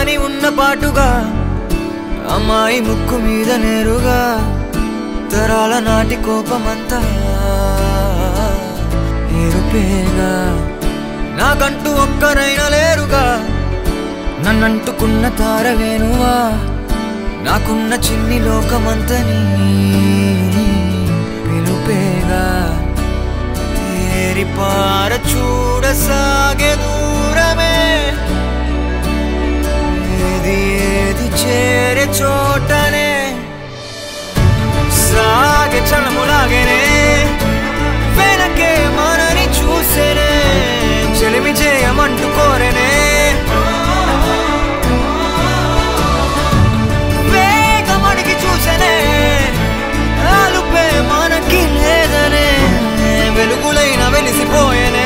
గాని ఉన్న పాటుగా అమ్మాయి ముక్కు మీద నేరుగా తరాల నాటి కోపమంతా ఏరుపేగా నాకంటూ ఒక్కరైనా లేరుగా నన్నంటుకున్న తారవేనువా నాకున్న చిన్ని లోకమంతని పిలుపేగా తేరిపార చూడసాగే దూరమే ఏది ఏది చేరే చోటనే సాగే చలములాగేనే వెనకే మనని చూసేనే చెలిమి చేయమంటూ కోరేనే వేగమడికి చూసేనే ఆలుపే మనకి లేదనే వెలుగులైన వెలిసిపోయేనే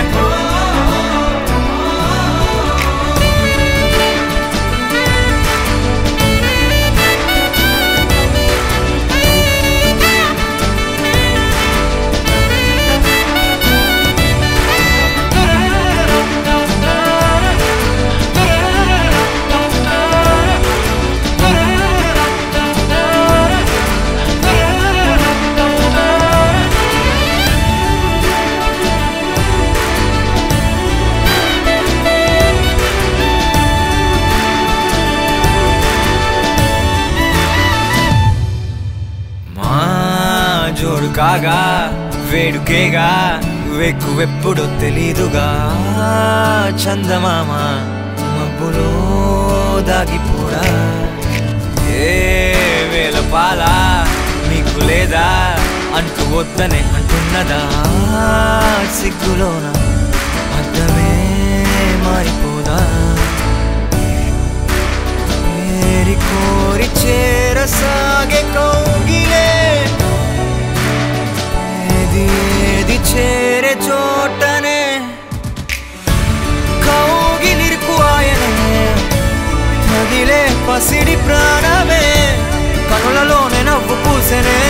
జోడు కాగా వేడుకేగా వెక్కువెప్పుడో తెలీదుగా చందమామ మబ్బులో దాగిపోడా ఏ వేల పాల నీకు లేదా అంటూ వద్దనే అంటున్నదా సిగ్గులోన అద్దమే మారిపోదా ఏరి కోరి చేరసాగే కౌగిలే ఏది చేరే చోటనే కౌగిలిరుకు ఆయనే తగిలే పసిడి ప్రాణమే కనులలోనే నవ్వు పూసెనే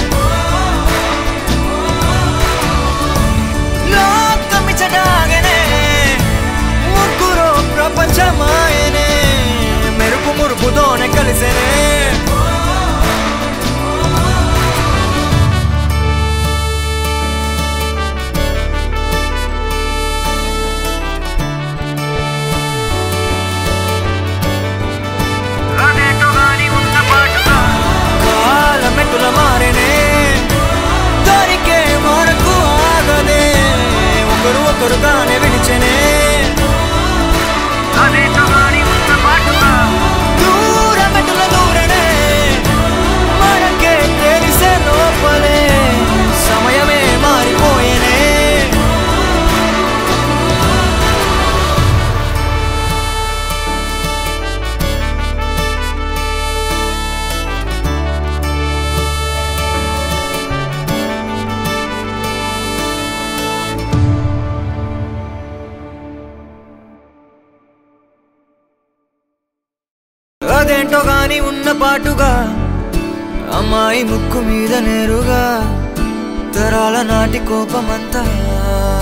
లోకమిచడాగనే ముగ్గురు ప్రపంచమాయనే మెరుపు మురుపుతోనే కలిసేనే మెట్టుల మారేనే దొరికే మనకు ఆగదే ఒకరు ఒకరుగానే విడిచెనే దూర మెట్టుల దూరనే మనకే తెలిసే లోపలే సమయమే మారిపోయేనే అదేంటో గాని ఉన్న పాటుగా అమ్మాయి ముక్కు మీద నేరుగా తరాల నాటి కోపమంతా